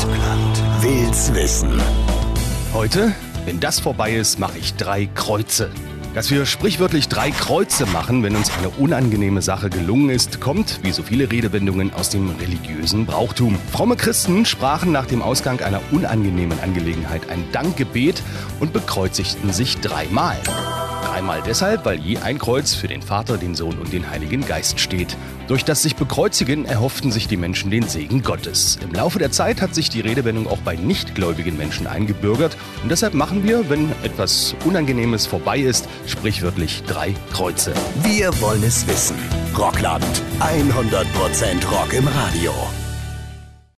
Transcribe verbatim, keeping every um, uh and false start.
will's wissen. Heute, wenn das vorbei ist, mache ich drei Kreuze. Dass wir sprichwörtlich drei Kreuze machen, wenn uns eine unangenehme Sache gelungen ist, kommt, wie so viele Redewendungen, aus dem religiösen Brauchtum. Fromme Christen sprachen nach dem Ausgang einer unangenehmen Angelegenheit ein Dankgebet und bekreuzigten sich dreimal. Dreimal deshalb, weil je ein Kreuz für den Vater, den Sohn und den Heiligen Geist steht. Durch das sich bekreuzigen erhofften sich die Menschen den Segen Gottes. Im Laufe der Zeit hat sich die Redewendung auch bei nichtgläubigen Menschen eingebürgert. Und deshalb machen wir, wenn etwas Unangenehmes vorbei ist, sprichwörtlich drei Kreuze. Wir wollen es wissen. Rockland. hundert Prozent Rock im Radio.